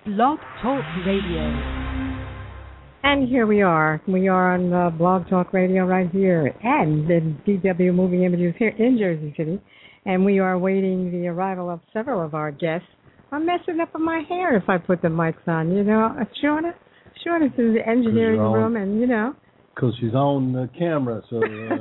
Blog Talk Radio. And here we are. We are on Blog Talk Radio right here and the DW Moving Images here in Jersey City. And we are awaiting the arrival of several of our guests. I'm messing up on my hair if I put the mics on, you know. Shauna's in the engineering room, and, you know. Because she's on the camera, so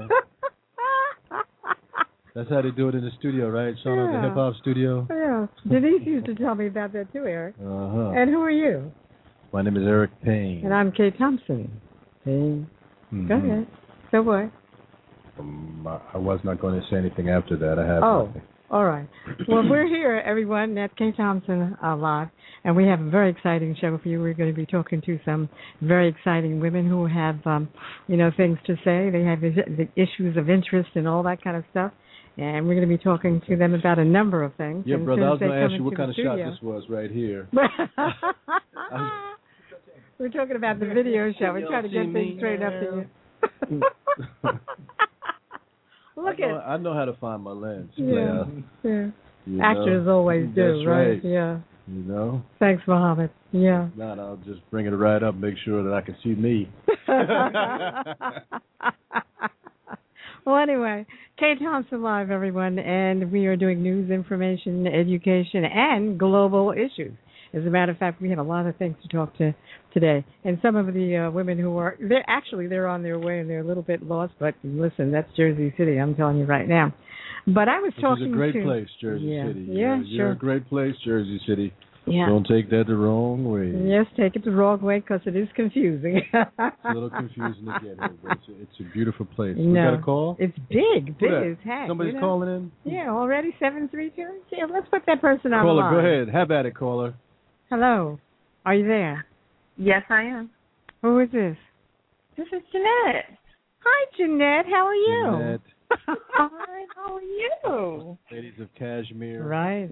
that's how they do it in the studio, right? Shauna, the hip-hop studio? Yeah. Denise used to tell me about that too, Eric. Uh-huh. And who are you? My name is Eric Payne. And I'm Kay Thompson. Payne. Mm-hmm. Go ahead. So what? I was not going to say anything after that. I have nothing. All right. Well, we're here, everyone, at Kay Thompson Live, and we have a very exciting show for you. We're going to be talking to some very exciting women who have, things to say. They have the issues of interest and all that kind of stuff, and we're going to be talking to them about a number of things. Yeah, brother, I was going to ask you what kind of shot this was right here. We're talking about the video show. We're trying to get things straight up to you. I know how to find my lens. Yeah. Actors always do, that's right? Yeah. You know? Thanks, Mohammed. Yeah. If not, I'll just bring it right up, make sure that I can see me. Well, anyway, Kay Thompson Live, everyone, and we are doing news, information, education, and global issues. As a matter of fact, we have a lot of things to talk to today. And some of the women who are, they're on their way and they're a little bit lost, but listen, that's Jersey City, I'm telling you right now. But I was talking to... It's a great place, Jersey City. Yeah, sure. You're a great place, Jersey City. Yeah. Don't take that the wrong way. Yes, take it the wrong way because it is confusing. It's a little confusing to get here, but it's a beautiful place. We got a call? It's big as heck. Somebody's calling in? Yeah, already 732? Yeah, let's put that person on Caller, line. go ahead. Have at it, caller. Hello. Are you there? Yes, I am. Who is this? This is Jeanette. Hi, Jeanette. How are you? Jeanette. Hi, how are you? Ladies of Kashmir. Right.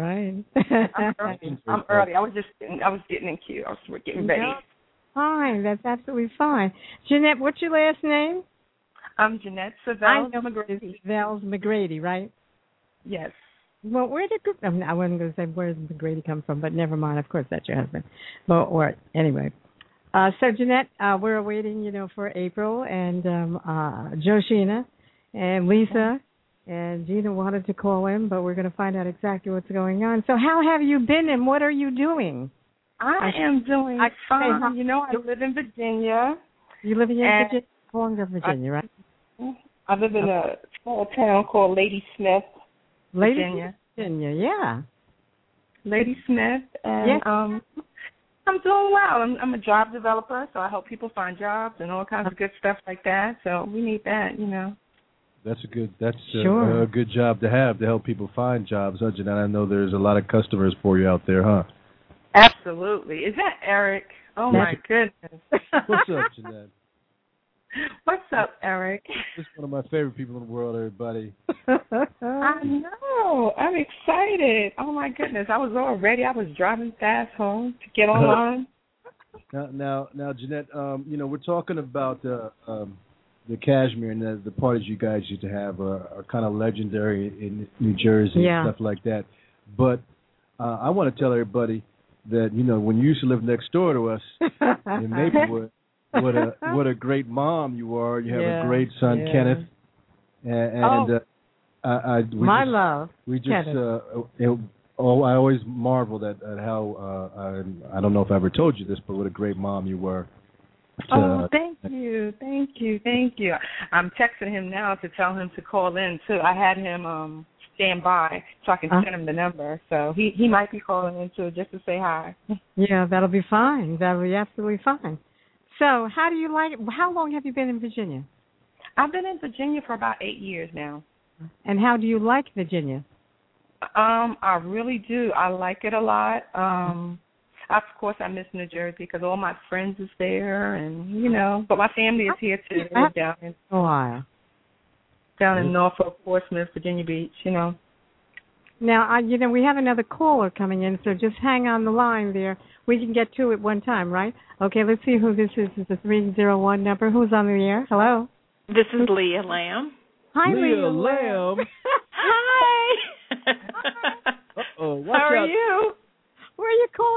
I'm early. I was getting in queue. I was getting ready. Fine. That's absolutely fine. Jeanette, what's your last name? I'm Jeanette Savelle McGrady. Savelle McGrady, right? Yes. Well, where did I wasn't going to say where did McGrady come from, but never mind. Of course, that's your husband. But anyway. So Jeanette, we're waiting, for April and Joshina and Lisa and Gina wanted to call in, but we're going to find out exactly what's going on. So how have you been and what are you doing? I am doing fine. I live in Virginia. You live in Virginia? How long is Virginia, right? I live in a small town called Ladysmith, Virginia. Yeah. Ladysmith, and I'm doing well. I'm a job developer, so I help people find jobs and all kinds of good stuff like that. So we need that, That's a good job to have to help people find jobs, huh, Jeanette? I know there's a lot of customers for you out there, huh? Absolutely. Is that Eric? Oh my goodness. What's up, Jeanette? What's up, Eric? This is one of my favorite people in the world, everybody. I know. I'm excited. Oh, my goodness. I was all ready. I was driving fast home to get on. Now, Jeanette, we're talking about the Kashmir and the parties you guys used to have are kind of legendary in New Jersey and stuff like that. But I want to tell everybody that, when you used to live next door to us in Maplewood, what a great mom you are. You have a great son, Kenneth. Love. We just I always marveled at how I don't know if I ever told you this, but what a great mom you were. Thank you. I'm texting him now to tell him to call in too. I had him stand by so I can send him the number. So he might be calling in too just to say hi. Yeah, that'll be fine. That'll be absolutely fine. So, how do you like it? How long have you been in Virginia? I've been in Virginia for about 8 years now. And how do you like Virginia? I really do. I like it a lot. Of course, I miss New Jersey because all my friends is there, and but my family is here too. They're down in Norfolk, Portsmouth, Virginia Beach. Now, we have another caller coming in, so just hang on the line there. We can get two at one time, right? Okay, let's see who this is. It's a 301 number. Who's on the air? Hello? This is Leah Lamb. Hi, Leah Lamb. Hi. Uh-oh. How are you? Where are you calling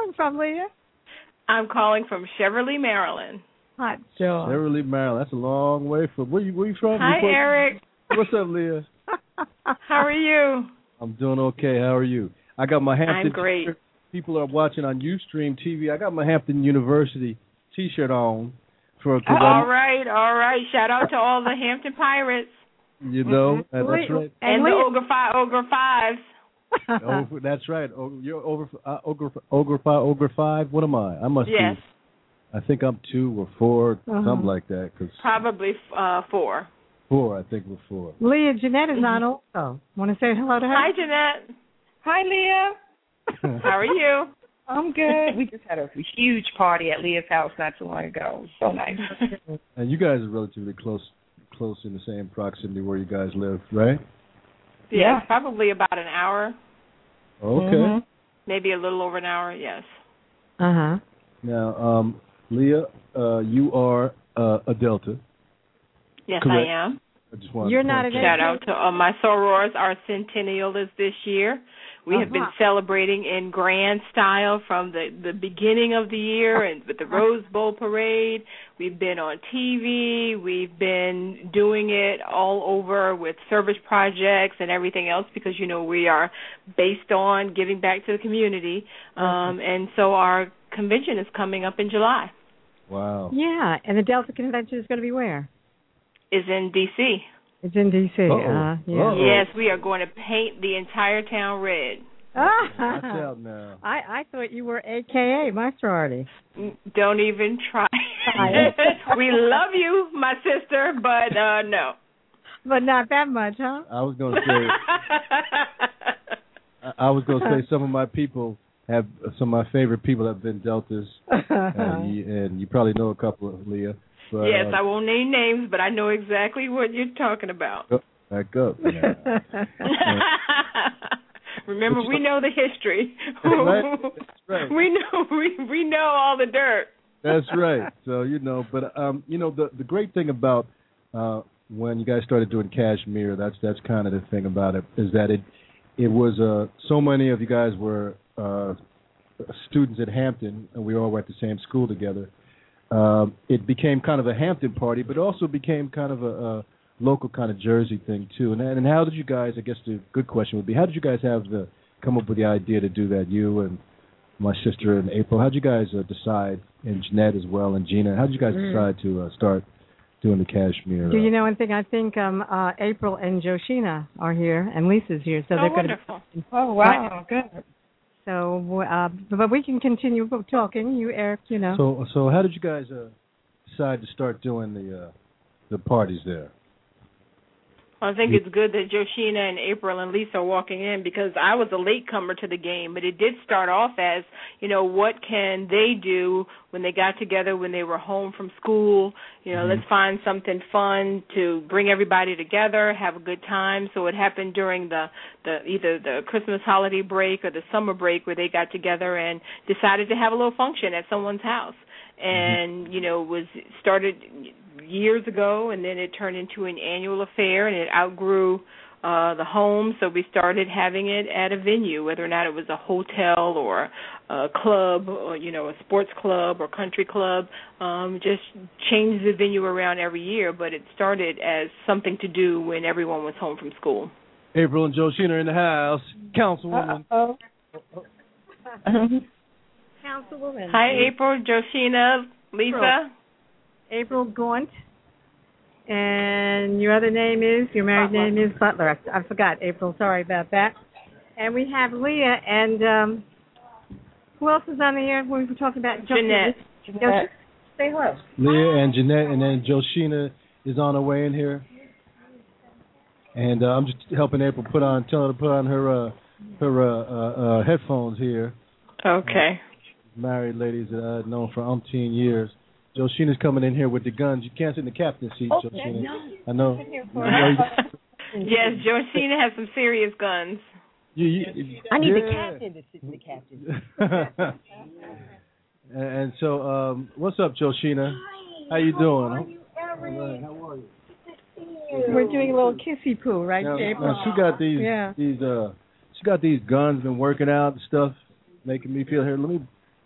calling from, Leah? I'm calling from Cheverly, Maryland. Hot dog. Cheverly, Maryland. That's a long way from. Where you from? Hi, Eric. What's up, Leah? How are you? I'm doing okay. How are you? I got my Hampton. I'm great. T-shirt. People are watching on Ustream TV. I got my Hampton University T-shirt on. All right. Shout out to all the Hampton Pirates. You know, that's right. And the Ogre Fives. That's right. You're Ogre 5. What am I? I must be. I think I'm 2 or 4, something like that. Probably 4. 4, I think we're 4. Leah, Jeanette is on also. Want to say hello to her? Hi, Jeanette. Hi, Leah. How are you? I'm good. We just had a huge party at Leah's house not too long ago. It was so nice. And you guys are relatively close in the same proximity where you guys live, right? Yeah, probably about an hour. Okay. Maybe a little over an hour, yes. Uh-huh. Now, Leah, you are a Delta. Yes, correct? I am. I just wanted You're to not a Delta? Shout out to my sorors. Our centennial is this year. We have been celebrating in grand style from the beginning of the year and with the Rose Bowl parade. We've been on TV. We've been doing it all over with service projects and everything else because, you know, we are based on giving back to the community. And so our convention is coming up in July. Wow. Yeah, and the Delta convention is going to be where? Is in D.C. It's in D.C. Yeah. Yes, we are going to paint the entire town red. Watch out now. I thought you were AKA my sorority. Don't even try. We love you, my sister, but no. But not that much, huh? I was going to say some of my people some of my favorite people have been Deltas, and you probably know a couple of Leah. But, yes, I won't name names, but I know exactly what you're talking about. Back up. Yeah. Remember, we know the history. That's right. We know all the dirt. That's right. So but the great thing about when you guys started doing Kashmir, that's kind of the thing about it is that it was so many of you guys were students at Hampton, and we all went to the same school together. It became kind of a Hampton party, but also became kind of a local kind of Jersey thing too. And how did you guys? I guess the good question would be, how did you guys come up with the idea to do that? You and my sister and April. How did you guys decide? And Jeanette as well, and Gina. How did you guys decide to start doing the Kashmir? Do you know anything? I think April and Joshina are here, and Lisa's here, so they're going to. Oh wow, good. So, but we can continue talking. You, Eric, you know. So how did you guys decide to start doing the parties there? I think it's good that Joshina and April and Lisa are walking in because I was a latecomer to the game, but it did start off as, what can they do when they got together, when they were home from school? Let's find something fun to bring everybody together, have a good time. So it happened during the either the Christmas holiday break or the summer break where they got together and decided to have a little function at someone's house. And, was started years ago, and then it turned into an annual affair, and it outgrew the home, so we started having it at a venue, whether or not it was a hotel or a club or, a sports club or country club. Just changed the venue around every year, but it started as something to do when everyone was home from school. April and Joshina are in the house. Councilwoman. Councilwoman. Hi, April, Joshina, Lisa. April Gaunt. And your other name is, your married name is Butler. I forgot, April. Sorry about that. And we have Leah and who else is on the air when we were talking about Jeanette. Say hello. Leah and Jeanette, and then Joshina is on her way in here. And I'm just helping April tell her to put on her headphones here. Okay. Married ladies that I've known for umpteen years. Joshina's coming in here with the guns. You can't sit in the captain's seat, Joshina. No. I know. Yes, Joshina has some serious guns. I need the captain to sit in the captain. And so, what's up, Joshina? How you doing? How are you, Eric? How are you? We're doing a little kissy poo, right, April? She got she got these guns, been working out and stuff, making me feel here. Let me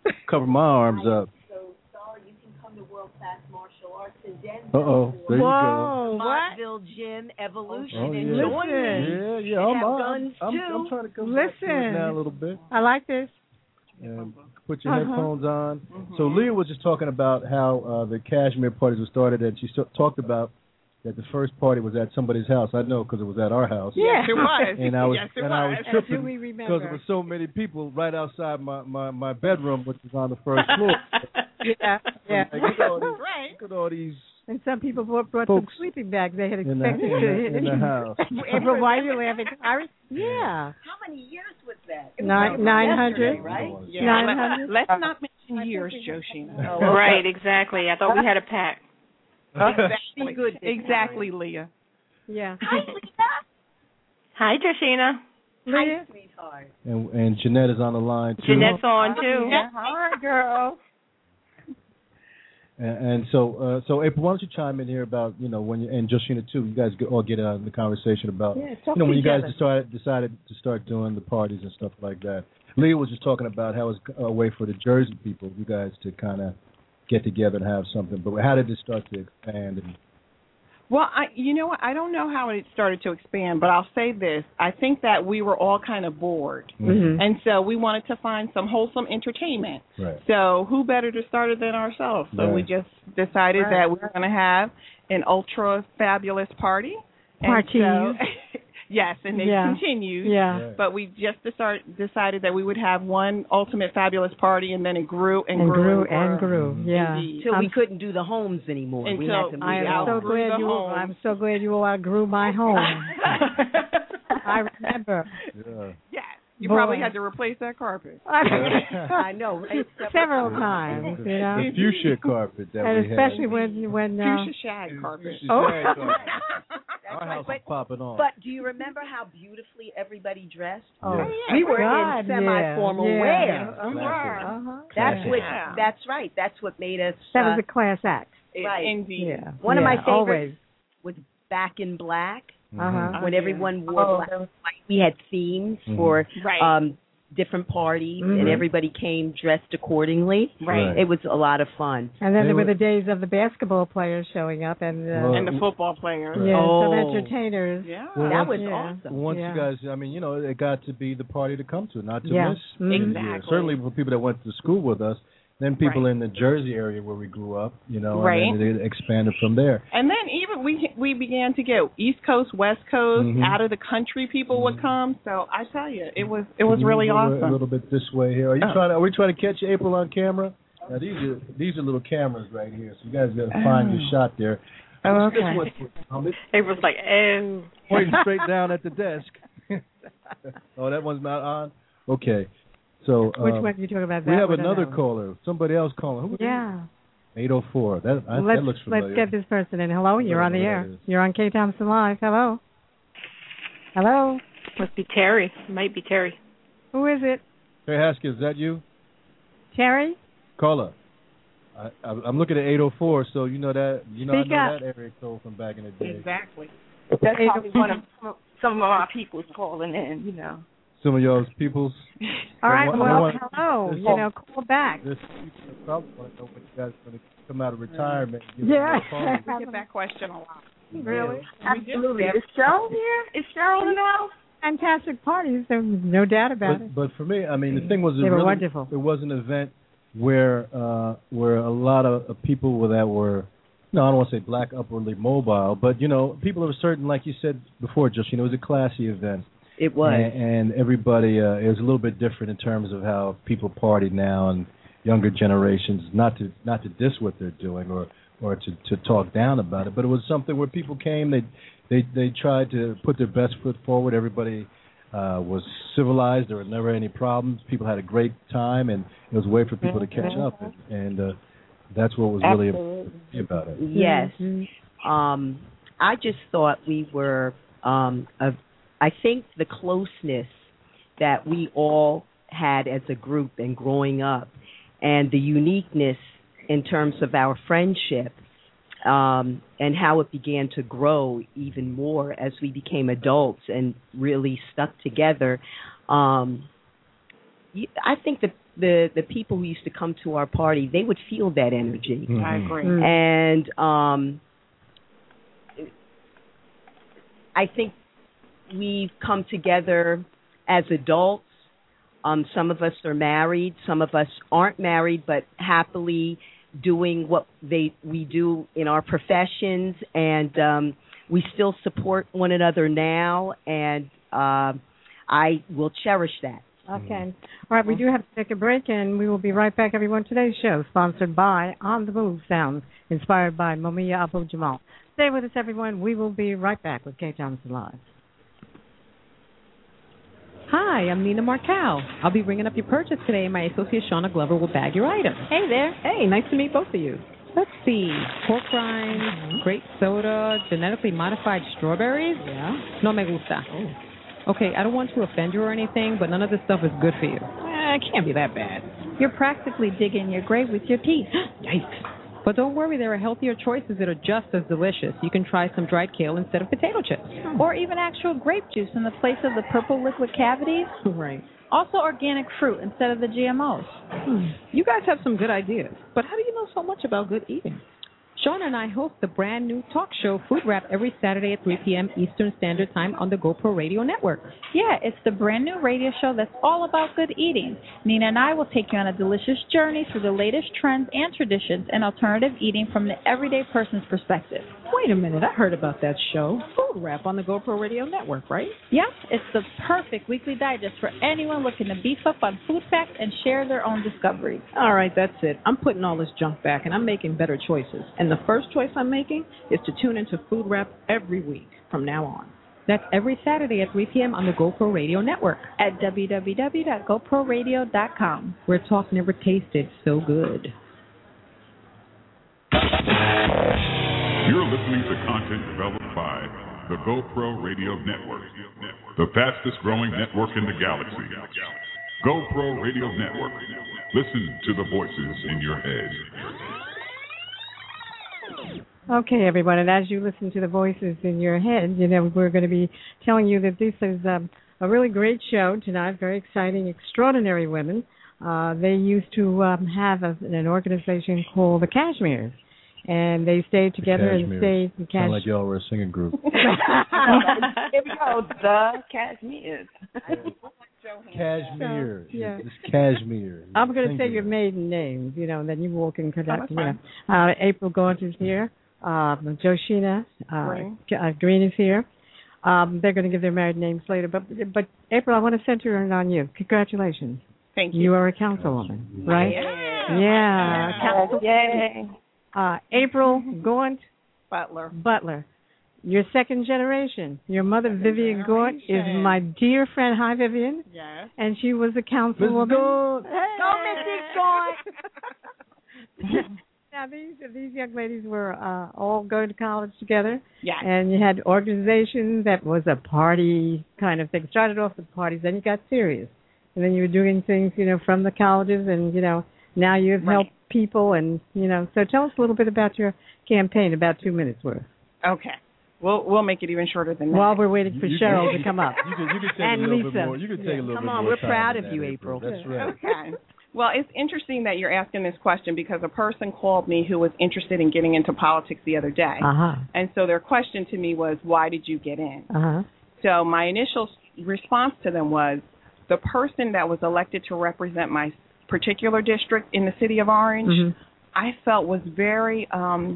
cover my arms up. So, Star, you can come to World Class Martial Arts in Denver. There you go. Montville Gym Evolution and yeah. join me. Yeah, I'm trying to come back to it now a little bit. I like this. And put your headphones on. So Leah was just talking about how the Kashmir parties were started, and she talked about that the first party was at somebody's house. I know because it was at our house. Yeah, it was. And I was I was tripping do we remember? because there were so many people right outside my bedroom, which was on the first floor. Yeah. Like, look at all these. And some people brought some sleeping bags they had in expected the house. April, why are you laughing? Yeah. How many years was that? 900, right? Yeah. 900. Let's not mention years, Joshina. Right, exactly. I thought we had a pact. Exactly. Good. Exactly, Leah. Yeah. Hi, Leah. Hi, Joshina. Leah. Hi, sweetheart. And Jeanette is on the line too. Jeanette's on too. Yeah. Hi, girl. And so April, why don't you chime in here about when you and Joshina too? You guys all get in the conversation about when you guys decided to start doing the parties and stuff like that. Leah was just talking about how it's a way for the Jersey people, you guys, to kind of get together and have something. But how did it start to expand? Well, I don't know how it started to expand, but I'll say this. I think that we were all kind of bored. Mm-hmm. And so we wanted to find some wholesome entertainment. Right. So who better to start it than ourselves? So we just decided that we were going to have an ultra fabulous party. Yes, and they continued. Yeah. Right. But we just decided that we would have one ultimate fabulous party, and then it grew and grew and grew. Yeah. Till we couldn't do the homes anymore. We had to move out. I'm so glad you all outgrew my home. I remember. Yeah. Yes. You probably had to replace that carpet. I know. Right? Several times, The fuchsia carpet that and we had. especially when fuchsia shag carpet. Our house was popping on. But do you remember how beautifully everybody dressed? Oh, yeah. We were in semi-formal wear. That's right. That's what made us. That was a class act. Right. Indeed. Yeah. One of my favorites always. was Back in Black. Uh-huh. When everyone wore black and white. We had themes for different parties, and everybody came dressed accordingly. Right. It was a lot of fun. And then there were the days of the basketball players showing up and the football players. Some entertainers. Yeah. Well, that was awesome. Once you guys, it got to be the party to come to, not to miss. Exactly. Yeah, certainly for people that went to school with us. Then people in the Jersey area where we grew up, and then it expanded from there. And then even we began to get East Coast, West Coast, out of the country people would come. So I tell you, it was really awesome. A little bit this way here. Are we trying to catch April on camera? Now these are little cameras right here, so you guys got to find your shot there. Oh, okay. April's like, pointing straight down at the desk. Oh, that one's not on. Okay. So which one are you talking about? We have another caller. Somebody else calling. Who 804. That looks familiar. Let's get this person in. Hello, you're on the air. You're on K. Thompson Live. Hello. Hello. Must be Terry. Might be Terry. Who is it? Hey, Haskell, is that you? Terry? Caller. I'm looking at 804, so I know that area code from back in the day. Exactly. That's probably some of our people's calling in, Some of y'all's peoples. All right, hello. Call back. This probably want to know when you guys are going to come out of retirement. We get that question a lot. Really? Absolutely. Is Cheryl here? Is Cheryl in the house? Fantastic parties. There's no doubt about it. But for me, the thing was, they were wonderful. It was an event where a lot of people that were, I don't want to say black upwardly mobile, but people of a certain, like you said before, just it was a classy event. It was. And everybody, it was a little bit different in terms of how people party now and younger generations, not to diss what they're doing or to talk down about it, but it was something where people came, they tried to put their best foot forward. Everybody was civilized. There were never any problems. People had a great time, and it was a way for people to catch up, and that's what was really about it. Yes. I just thought we were I think the closeness that we all had as a group and growing up, and the uniqueness in terms of our friendship, and how it began to grow even more as we became adults and really stuck together. I think that the people who used to come to our party, they would feel that energy. Mm-hmm. I agree. And I think we've come together as adults. Some of us are married. Some of us aren't married, but happily doing what we do in our professions. And we still support one another now, and I will cherish that. Okay. All right, we do have to take a break, and we will be right back, everyone. Today's show sponsored by On the Move Sounds, inspired by Mumia Abu-Jamal. Stay with us, everyone. We will be right back with Kay Thompson Live. Hi, I'm Nina Marcal. I'll be ringing up your purchase today, and my associate Shauna Glover will bag your item. Hey there. Hey, nice to meet both of you. Let's see. Pork rinds, grape soda, genetically modified strawberries? Yeah. No me gusta. Oh. Okay, I don't want to offend you or anything, but none of this stuff is good for you. It can't be that bad. You're practically digging your grave with your teeth. Yikes. But don't worry, there are healthier choices that are just as delicious. You can try some dried kale instead of potato chips. Or even actual grape juice in the place of the purple liquid cavities. Right. Also organic fruit instead of the GMOs. You guys have some good ideas, but how do you know so much about good eating? Shauna and I host the brand new talk show Food Rap every Saturday at 3 p.m. Eastern Standard Time on the GoPro Radio Network. Yeah, it's the brand new radio show that's all about good eating. Nina and I will take you on a delicious journey through the latest trends and traditions and alternative eating from the everyday person's perspective. Wait a minute, I heard about that show, Food Rap, on the GoPro Radio Network, right? Yep, it's the perfect weekly digest for anyone looking to beef up on food facts and share their own discoveries. All right, that's it. I'm putting all this junk back, and I'm making better choices. And the first choice I'm making is to tune into Food Rap every week from now on. That's every Saturday at 3 p.m. on the GoPro Radio Network. At www.goproradio.com. Where talk never tasted so good. You're listening to content developed by the GoPro Radio Network, the fastest growing network in the galaxy. GoPro Radio Network. Listen to the voices in your head. Okay, everyone, and as you listen to the voices in your head, you know, we're going to be telling you that this is a really great show tonight, very exciting, extraordinary women. They used to have an organization called the Cashmeres. And they stayed together and stayed in Sound like y'all were a singing group. Here we go, the Cashmeres. Cashmere. Yeah. It's Cashmere. I'm going to say your maiden names, you know, and then you all can conduct. You know. April Gaunt is here. Joshina Green is here. They're going to give their married names later. But April, I want to center it on you. Congratulations. Thank you. You are a councilwoman, right? Yeah. Yay. April Gaunt Butler. You're second generation. Your mother, Vivian Gaunt, is my dear friend. Hi, Vivian. Yes. And she was a councilwoman. Go, Mrs. Gaunt. Now, these young ladies were all going to college together. Yeah. And you had organizations that was a party kind of thing. Started off with parties, then you got serious. And then you were doing things, you know, from the colleges, and, you know, now you've helped people, and, you know. So tell us a little bit about your campaign, about 2 minutes worth. Okay. We'll make it even shorter than that. While we're waiting for Cheryl to come up. You can take and a little Lisa. bit more. You can take a little Come bit on, more we're time proud than of that, you, April. That's right. Okay. Well, it's interesting that you're asking this question because a person called me who was interested in getting into politics the other day. And so their question to me was, why did you get in? So my initial response to them was, the person that was elected to represent my particular district in the city of Orange, I felt was very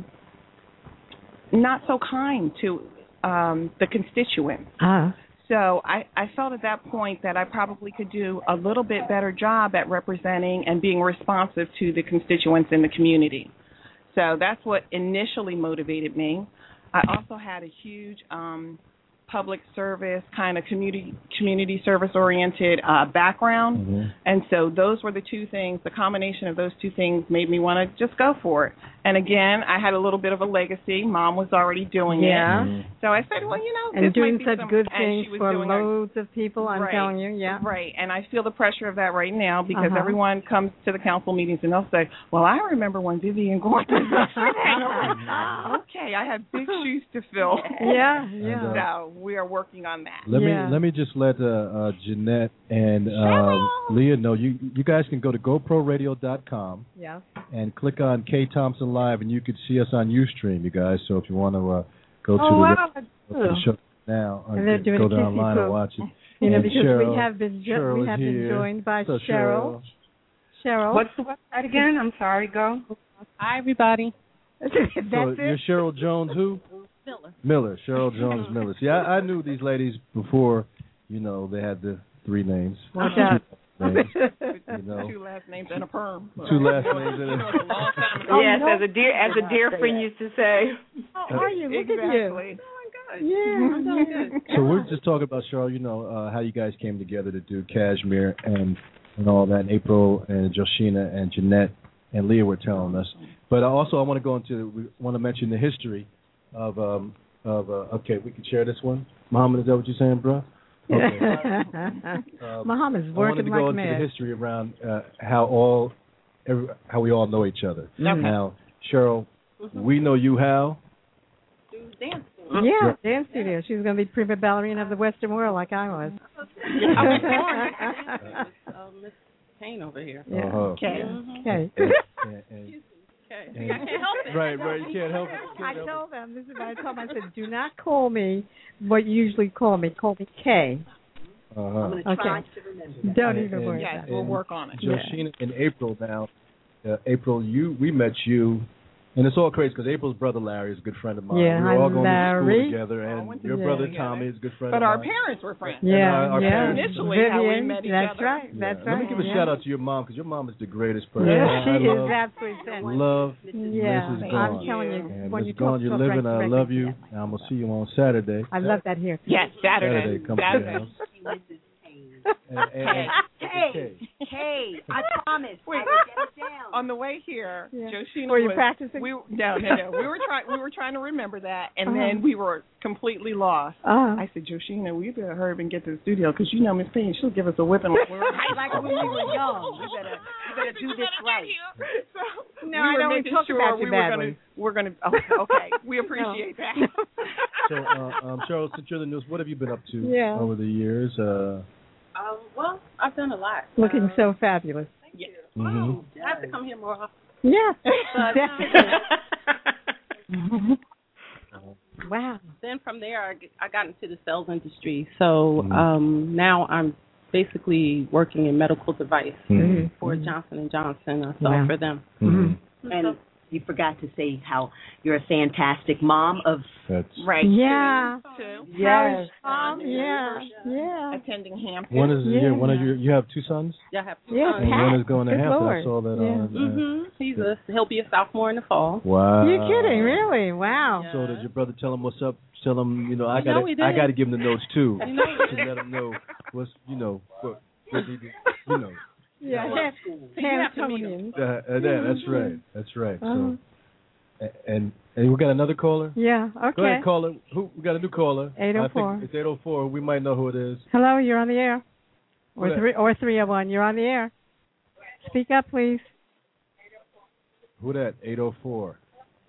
not so kind to the constituents. So I felt at that point that I probably could do a little bit better job at representing and being responsive to the constituents in the community. So that's what initially motivated me. I also had a huge public service, kind of community service-oriented background. And so those were the two things, the combination of those two things made me want to just go for it. And again, I had a little bit of a legacy. Mom was already doing it. So I said, well, you know, and this doing might be such some, good things for loads of people, I'm right, telling you, Right, and I feel the pressure of that right now because everyone comes to the council meetings and they'll say, well, I remember when Vivian Gaunt was okay, I have big shoes to fill. Yeah. So we are working on that. Let me just let Jeanette and Leah know. You guys can go to GoProRadio.com. Yeah. And click on K Thompson Live, and you can see us on UStream, you guys. So if you want to go to the show now, go down online and watch it. You know, and because Cheryl, we have been joined by Cheryl. Cheryl. What's the website again? I'm sorry. Go. Hi, everybody. So you're Cheryl Jones who? Miller. Cheryl Jones Miller. See, I knew these ladies before, you know, they had the 3 names. Watch out. Names, Two last names and a perm. 2 last names and a Yes, as a dear friend used to say. How are you? Look at you. Oh, my God. Yeah. So we're just talking about, Cheryl, you know, how you guys came together to do Cashmere and all that. And April and Joshina and Jeanette and Leah were telling us. But also I want to mention the history of okay, we can share this one. Muhammad, is that what you're saying, bro? Okay. Muhammad's working like mad. I wanted to go into the history around how we all know each other. Okay. Now, Cheryl, we know you how? Dance. Yeah, dance studio. She's going to be prima ballerina of the Western world like I was. I was born. Miss Kane over here. Yeah. Okay. Okay. I can't help it. Right, you can't help it. I told them, this is what I told them. I said, do not call me what you usually call me. Call me Kay. I'm going to try to remember that. Don't even worry about it. Yes, we'll work on it. Joshina and April now. April, we met you. And it's all crazy because April's brother Larry is a good friend of mine. Yeah, we were all going Larry. to school together, and your brother Tommy is a good friend of mine. But our parents were friends. Yeah, our parents. Initially, Vivian, how we met each that's other. right. That's right. Let me give a shout out to your mom because your mom is the greatest person. Yeah, she is absolutely fantastic. Love Mrs. Gone. I'm telling you, And when Mrs. you Gone, you're living. I love you. And I'm gonna see you on Saturday. I love that here. Yes, Saturday. Come to the house. Hey, I promise. Wait, I will get it down. on the way here, Joshina were you practicing? No. We were trying to remember that, and then we were completely lost. I said, Joshina, we better hurry up and get to the studio because you know Miss Payne, she'll give us a whipping. Like when we were young. You better do this right. So no, I don't talk about you badly. We're gonna. Okay, we appreciate that. So, Cheryl, since you're the newest, what have you been up to over the years? Well, I've done a lot. Looking so fabulous. Yeah. Mm-hmm. I have to come here more often. Yeah. Wow. Then from there, I got into the sales industry. So now I'm basically working in medical device for Johnson & Johnson. I sell for them. Mm-hmm. And you forgot to say how you're a fantastic mom of right. Yeah. Yes. Yeah. Attending Hampton. One is you have 2 sons? Yeah, I have 2 sons. And one is going to Hampton. Lord. I saw that on. He'll be a sophomore in the fall. Wow. You're kidding, really? Wow. So did your brother tell him what's up? Tell him, I got to give him the notes too to let him know what's what he did, Yeah, Hamptonians. That's right. So, and we got another caller. Yeah. Okay. Go ahead, caller. We got a new caller. 804. I think it's 804. We might know who it is. Hello, you're on the air. Or 301. You're on the air. Speak up, please. Who that? 804.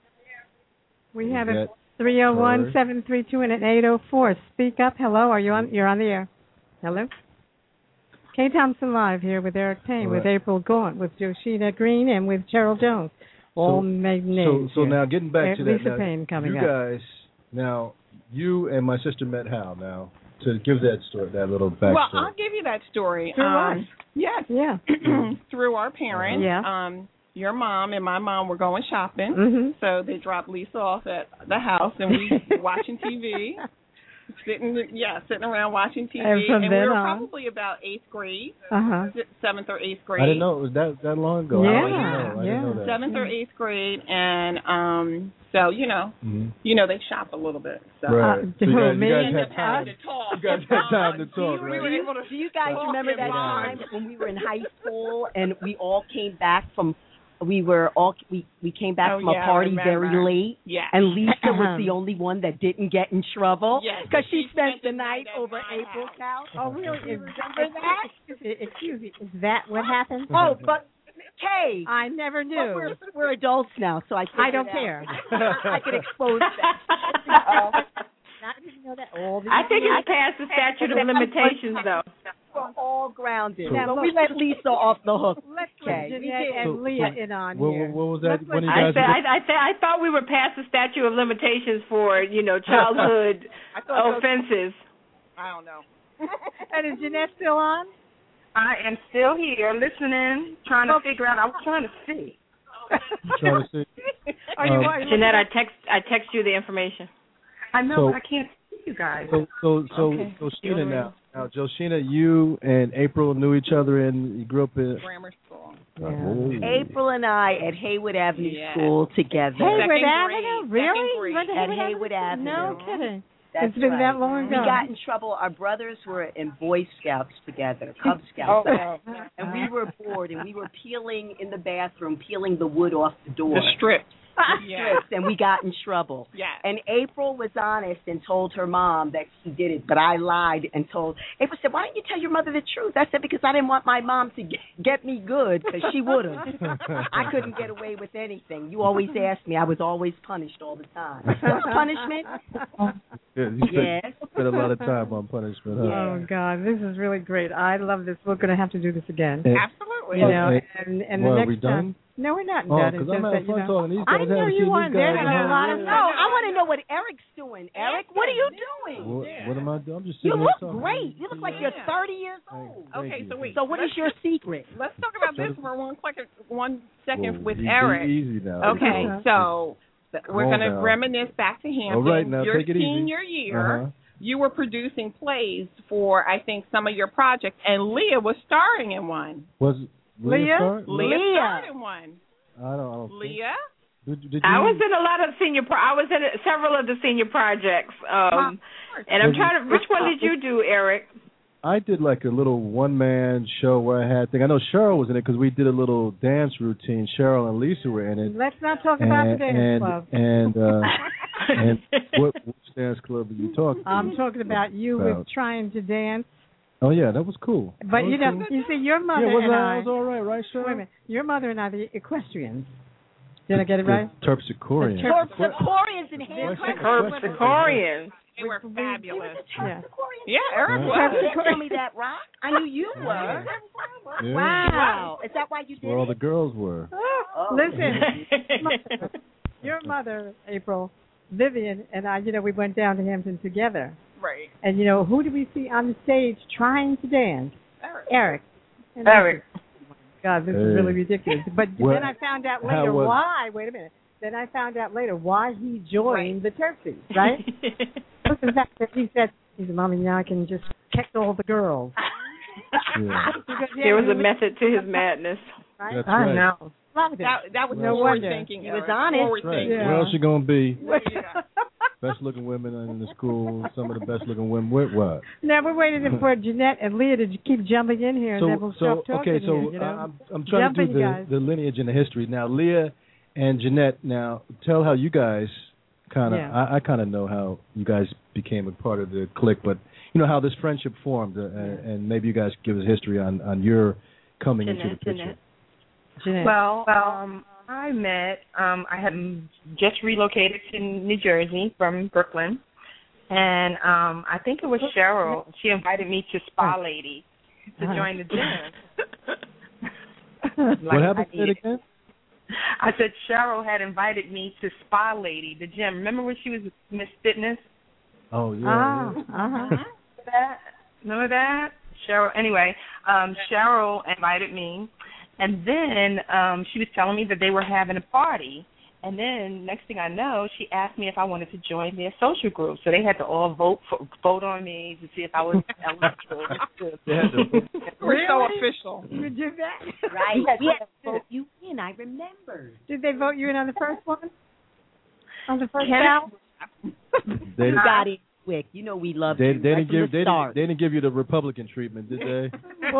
We have a 301-732 and an 804. Speak up. Hello. You're on the air. Hello. Kay Thompson Live here with Eric Payne, with April Gaunt, with Joshina Green, and with Cheryl Jones. All made names. So now getting back to Lisa that, Payne coming you up. guys, now you and my sister met how? Now to give that story, that little backstory. Well, I'll give you that story. Through us. Yes. Yeah. Through our parents. Yeah. Your mom and my mom were going shopping, so they dropped Lisa off at the house, and we were watching TV. Sitting around watching TV, and we were probably about 8th grade, 7th or 8th grade. I didn't know it was that long ago. Yeah, I didn't know that. 7th or 8th grade, and so they shop a little bit. So, right. So you guys had time to talk. You guys had time to talk, right? Do you guys remember that time when we were in high school and we all came back from? We came back from a party very late, and Lisa was the only one that didn't get in trouble because she spent the night over April's house. Oh, really? Remember that? Excuse me, is that what happened? Oh, but Kay, I never knew. But we're adults now, so I don't care. I could expose that. I didn't know that. All I think it's past the statute of limitations, though. We're all grounded. But we let Lisa off the hook. Let's get Jeanette and Leah in on here. What was that? I thought we were past the statute of limitations for, childhood offenses. I don't know. And is Jeanette still on? I am still here listening, trying to figure out. I was trying to see. Jeanette, I text you the information. I know, but I can't see you guys. So Sheena now, Joshina, you and April knew each other and you grew up in grammar school. Yeah. April and I at Haywood Avenue School together. Haywood Avenue? Really? At Haywood Avenue. No kidding. That's it's been right. that long ago. We got in trouble. Our brothers were in Boy Scouts together, Cub Scouts. And we were bored, and we were peeling in the bathroom, peeling the wood off the door. The strips. And we got in trouble. Yeah. And April was honest and told her mom that she did it, but I lied and told. April said, "Why didn't you tell your mother the truth?" I said, "Because I didn't want my mom to get me good, because she would have. I couldn't get away with anything. You always asked me. I was always punished all the time. Punishment." You spent a lot of time on punishment. Huh? Oh God, this is really great. I love this. We're going to have to do this again. Absolutely. And the next time. No, we're not done. Because I'm having fun talking to these guys. I know you want there. A lot of. No, I want to know what Eric's doing. Eric, what are you doing? What am I doing? I'm just sitting You look talking. great. You look like you're 30 years old. Okay, so wait. So what is your secret? Let's talk about this for 1 second with Eric. Easy now. Okay, so we're going to reminisce back to Hampton. All right, now your take it easy. Senior year, you were producing plays for, I think, some of your projects, and Leah was starring in one. Was Leah starred in one. I don't Leah? Did you? I was in a lot of I was in several of the senior projects. And I'm trying to. Which one did you do, Eric? I did like a little one-man show where I had. I know Cheryl was in it because we did a little dance routine. Cheryl and Lisa were in it. Let's not talk about the dance club. And which dance club are you talking about? I'm talking about you with Trying to Dance. Oh, yeah, that was cool. But, you see, your mother and I... was all right, right, Cheryl? Wait a minute. Your mother and I, the equestrians. Did I get it right? Terpsichoreans. Terpsichoreans and Terpsichoreans. They were fabulous. Yeah, Eric was. You didn't tell me that, Rock. I knew you were. Yeah. Wow. Is that why you did Where all the girls were. Listen, your mother, April, Vivian, and I, we went down to Hampton together. Right. And, who did we see on the stage trying to dance? Eric. Eric. God, this is really ridiculous. But then I found out later why. Wait a minute. Then I found out later why he joined the Terpsies, right? The fact that he said, "Mommy, now I can just check all the girls." There was a method to his madness. Right? That's I right. know. That was no forward wonder. thinking. He was honest. Right. Yeah. Where else you going to be? Best looking women in the school, some of the best looking women. What? Now we're waiting for Jeanette and Leah to keep jumping in here, and then we'll stop talking. Okay, so here, I'm trying to do the lineage and the history. Now, Leah and Jeanette, now tell how you guys kind of, I kind of know how you guys became a part of the clique, but how this friendship formed, and maybe you guys give us history on your coming into the picture. Jeanette. Well, I met, I had just relocated to New Jersey from Brooklyn, and I think it was Cheryl. She invited me to Spa Lady to join the gym. What happened to it again? I said Cheryl had invited me to Spa Lady, the gym. Remember when she was Miss Fitness? Oh, yeah. Remember that? Cheryl. Anyway, Cheryl invited me. And then she was telling me that they were having a party. And then next thing I know, she asked me if I wanted to join their social group. So they had to all vote on me to see if I was eligible. We're so official. You did that? Right. We had to vote you in. I remember. Did they vote you in on the first one? On the first ballot? You got it quick. We loved you. They didn't give you the Republican treatment, did they?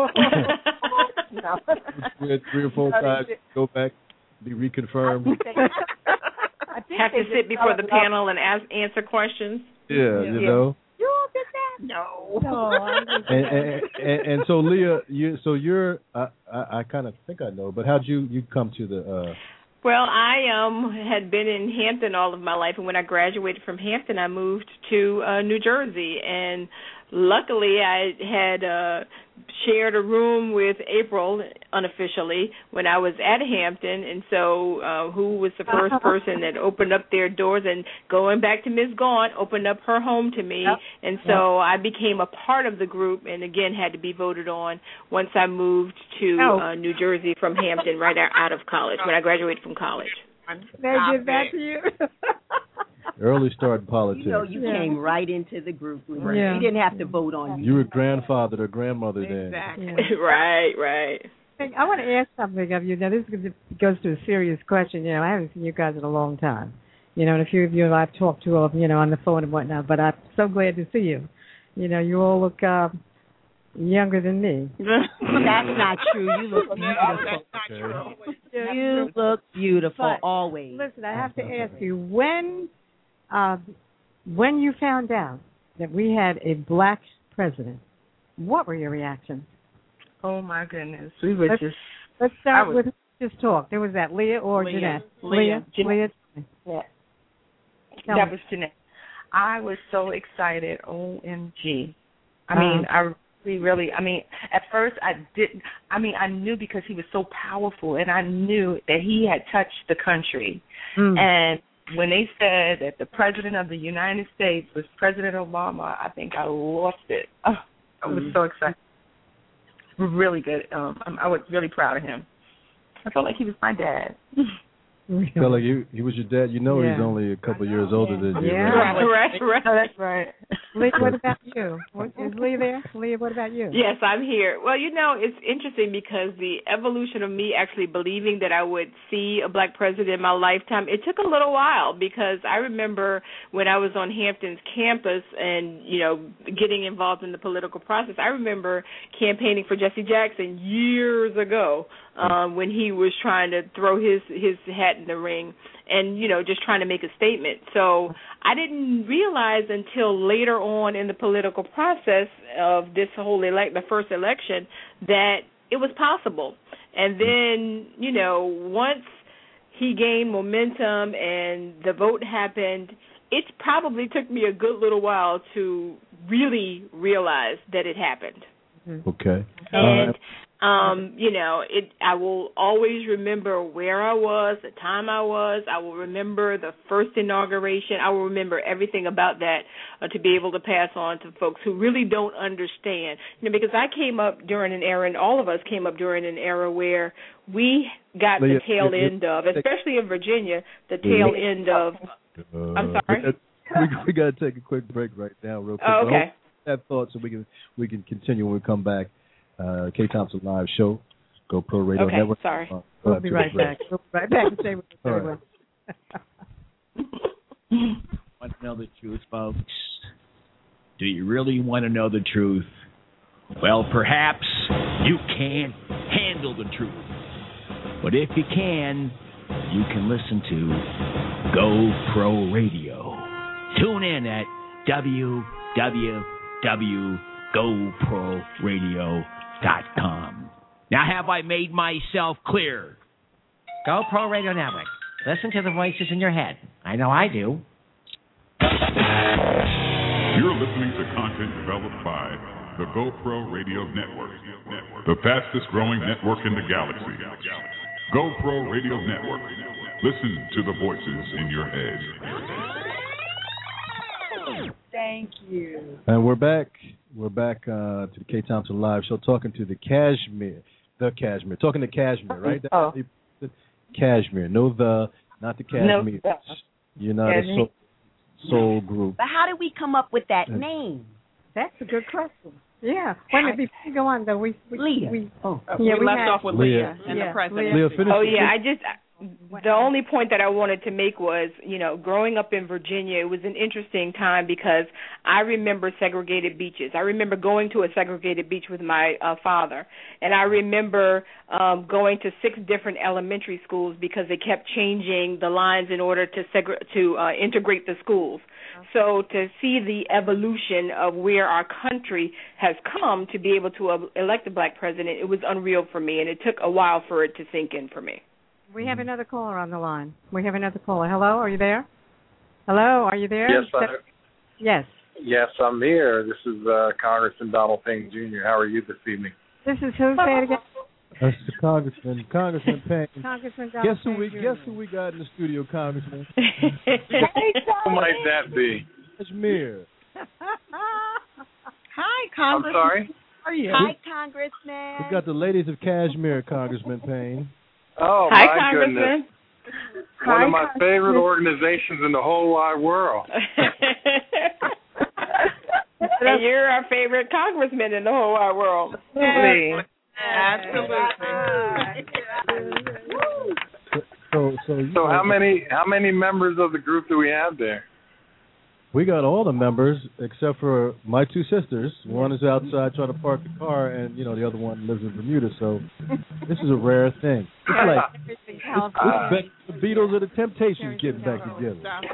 No. We had 3 or 4 times go back, be reconfirmed. Have to sit before the panel and answer questions. Yeah, You all did that? No. And so Leah, you're I kind of think I know, but how'd you come to Well, I had been in Hampton all of my life, and when I graduated from Hampton, I moved to New Jersey, and luckily I had shared a room with April unofficially when I was at Hampton, and so who was the first person that opened up their doors, and going back to Ms. Gaunt, opened up her home to me, and so I became a part of the group, and again had to be voted on once I moved to New Jersey from Hampton right out of college, when I graduated from college. They did that to you? Early start in politics. You came right into the group. We didn't have to vote on you. You were grandfather or grandmother then. Exactly. Right. I want to ask something of you. Now, this goes to a serious question. I haven't seen you guys in a long time. And a few of you I've talked to, on the phone and whatnot, but I'm so glad to see you. You all look younger than me. That's not true. You look beautiful. That's not true. You look beautiful always. Listen, I have to ask you, when you found out that we had a black president, what were your reactions? Oh my goodness, we were Let's start with just talk. There was that Leah or Jeanette. Leah. Yeah. That was Jeanette. I was so excited. OMG. At first I knew because he was so powerful, and I knew that he had touched the country. And when they said that the President of the United States was President Obama, I think I lost it. I was so excited. Really good. I was really proud of him. I felt like he was my dad. Felt like he was your dad. He's only a couple of years older than you. Yeah, right. Oh, that's right. Lee, what about you? Is Lee there? Leah, what about you? Yes, I'm here. Well, it's interesting because the evolution of me actually believing that I would see a black president in my lifetime, it took a little while, because I remember when I was on Hampton's campus and, getting involved in the political process, I remember campaigning for Jesse Jackson years ago when he was trying to throw his hat in the ring and, just trying to make a statement. So I didn't realize until later on in the political process of this whole the first election, that it was possible. And then, once he gained momentum and the vote happened, it probably took me a good little while to really realize that it happened. Okay. And I will always remember where I was, the time I was. I will remember the first inauguration. I will remember everything about that to be able to pass on to folks who really don't understand. Because I came up during an era, and all of us came up during an era where we got the tail end of, especially in Virginia, the tail end of. I'm sorry. We got to take a quick break right now, real quick. Oh, okay. Have thoughts, so we can continue when we come back. Kay Thompson Live Show, GoPro Radio Network. Okay, sorry. We'll be right back. We'll be right back and stay with everyone. Want to know the truth, folks? Do you really want to know the truth? Well, perhaps you can't handle the truth. But if you can listen to GoPro Radio. Tune in at www.GoProRadio.com. Now, have I made myself clear? GoPro Radio Network. Listen to the voices in your head. I know I do. You're listening to content developed by the GoPro Radio Network, the fastest growing network in the galaxy. GoPro Radio Network. Listen to the voices in your head. Thank you. And we're back. We're back to the Kay Thompson Live Show, talking to Talking to Cashmere, right? Oh. Cashmere, not the Cashmere. No, You're not a soul group. But how did we come up with that name? That's a good question. Yeah. Wait a minute, before you go on, though, we Leah. We left off with Leah and the president. Leah, finish. Oh, yeah, the only point that I wanted to make was, growing up in Virginia, it was an interesting time because I remember segregated beaches. I remember going to a segregated beach with my father, and I remember going to 6 different elementary schools because they kept changing the lines in order to integrate the schools. So to see the evolution of where our country has come to be able to elect a black president, it was unreal for me, and it took a while for it to sink in for me. We have another caller on the line. We have another caller. Hello, are you there? Hello, are you there? Yes, Yes. Yes, I'm here. This is Congressman Donald Payne Jr. How are you this evening? This is who? Say it again. That's the Congressman Payne. Congressman Donald Payne Guess who we got in the studio, Congressman? Who might that be? Kashmir. Hi, Congressman. I'm sorry? How are you? Hi, Congressman. We got the ladies of Kashmir, Congressman Payne. Oh, Hi, my Congressman. goodness. One of my favorite organizations in the whole wide world. And you're our favorite congressman in the whole wide world. Absolutely. So how many members of the group do we have there? We got all the members except for my two sisters. One is outside trying to park the car, and the other one lives in Bermuda. So this is a rare thing. It's like the Beatles or the Temptations getting back together.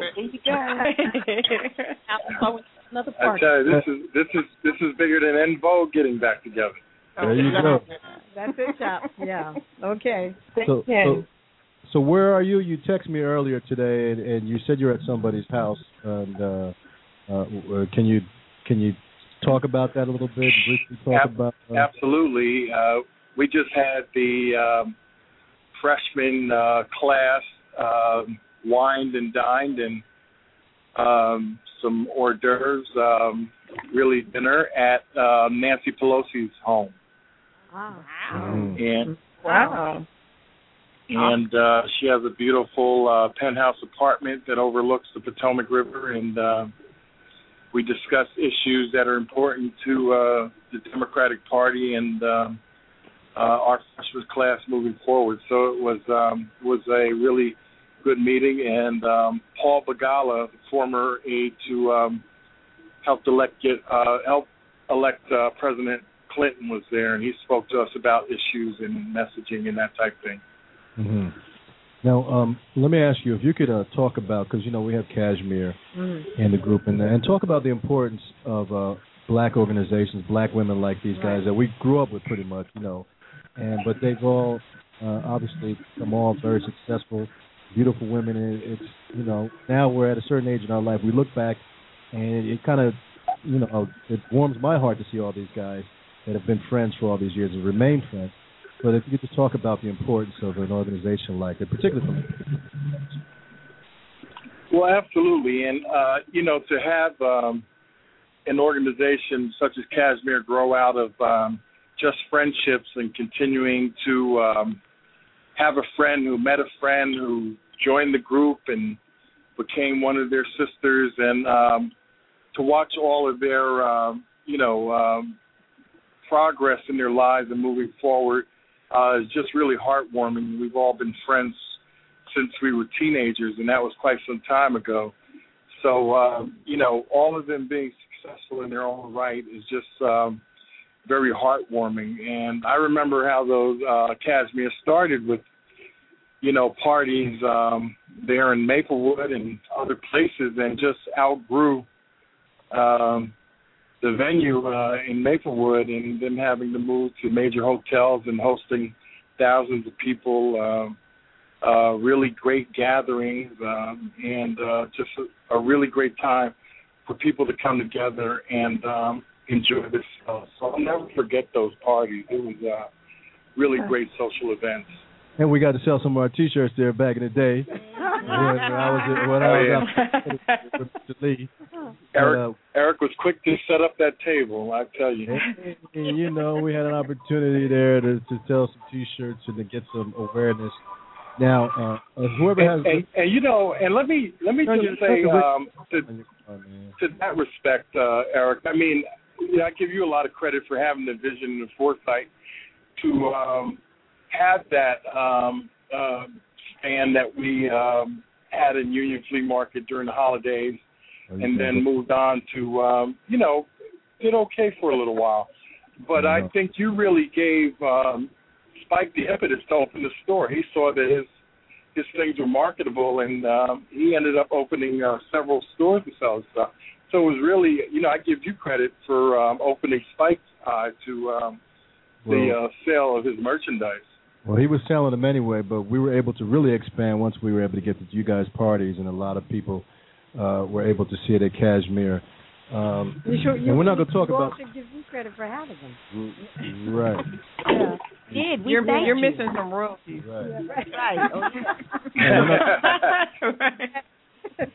Another I part. tell you, this is bigger than En Vogue getting back together. There you go. That's it, Chop. Yeah. Okay. So where are you? You texted me earlier today, and you said you're at somebody's house. And can you talk about that a little bit? Briefly talk about. Absolutely. We just had the freshman class wined and dined, and some hors d'oeuvres, really dinner at Nancy Pelosi's home. Wow. And Wow. And she has a beautiful penthouse apartment that overlooks the Potomac River, and we discuss issues that are important to the Democratic Party and our freshman class moving forward. So it was a really good meeting, and Paul Begala, former aide to help elect President Clinton, was there, and he spoke to us about issues and messaging and that type of thing. Mm-hmm. Now, let me ask you if you could talk about, because we have Kashmir in the group, and talk about the importance of black organizations, black women like these guys that we grew up with pretty much, but they've all obviously become all very successful, beautiful women. And it's now we're at a certain age in our life. We look back, and it kind of it warms my heart to see all these guys that have been friends for all these years and remain friends. But if you could just talk about the importance of an organization like it, particularly Well, absolutely. And, to have an organization such as Kashmir grow out of just friendships and continuing to have a friend who met a friend who joined the group and became one of their sisters, and to watch all of their, progress in their lives and moving forward is just really heartwarming. We've all been friends since we were teenagers, and that was quite some time ago. So, all of them being successful in their own right is just very heartwarming. And I remember how those Kashmir started with, parties there in Maplewood and other places, and just outgrew the venue in Maplewood, and them having to move to major hotels and hosting thousands of people, really great gatherings, and just a really great time for people to come together and enjoy this. So I'll never forget those parties. It was really great social events. And we got to sell some of our T-shirts there back in the day. Eric was quick to set up that table, I tell you. And, we had an opportunity there to sell some T-shirts and to get some awareness. Now, whoever has, and let me just say to that respect, Eric. I mean, I give you a lot of credit for having the vision and the foresight to have that stand that we had in Union Flea Market during the holidays, and then moved on to did okay for a little while. But I think you really gave Spike the impetus to open the store. He saw that his things were marketable, and he ended up opening several stores to sell his stuff. So it was really, I give you credit for opening Spike's eye to the sale of his merchandise. Well, he was telling them anyway, but we were able to really expand once we were able to get to you guys' parties, and a lot of people were able to see it at Kashmir. And we're not going to talk about. You should give you credit for having them. Right. Yeah. You're missing some royalties. Right. Right. Oh, yeah.